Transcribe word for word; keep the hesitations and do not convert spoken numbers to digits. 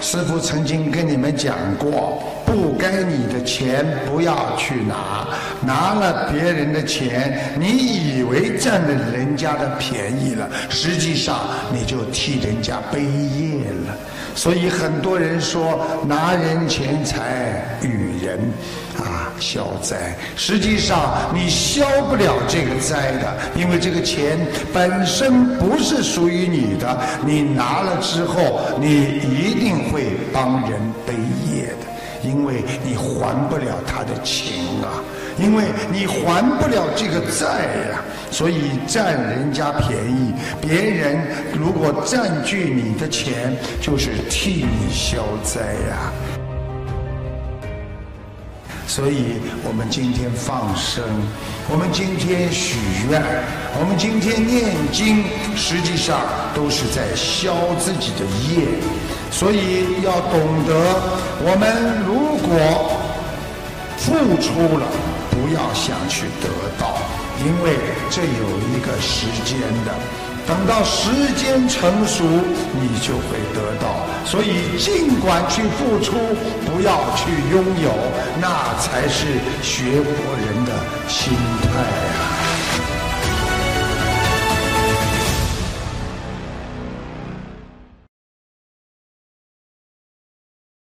师父曾经跟你们讲过，不该你的钱不要去拿，拿了别人的钱，你以为占了人家的便宜了，实际上你就替人家背业了。所以很多人说拿人钱财与人啊消灾，实际上你消不了这个灾的，因为这个钱本身不是属于你的，你拿了之后你一定会帮人背业的，因为你还不了他的情啊，因为你还不了这个债呀、啊，所以占人家便宜，别人如果占据你的钱，就是替你消灾呀、啊。所以我们今天放生，我们今天许愿，我们今天念经，实际上都是在消自己的业。所以要懂得，我们如果付出了，不要想去得到，因为这有一个时间的，等到时间成熟，你就会得到。所以尽管去付出，不要去拥有，那才是学佛人的心态啊。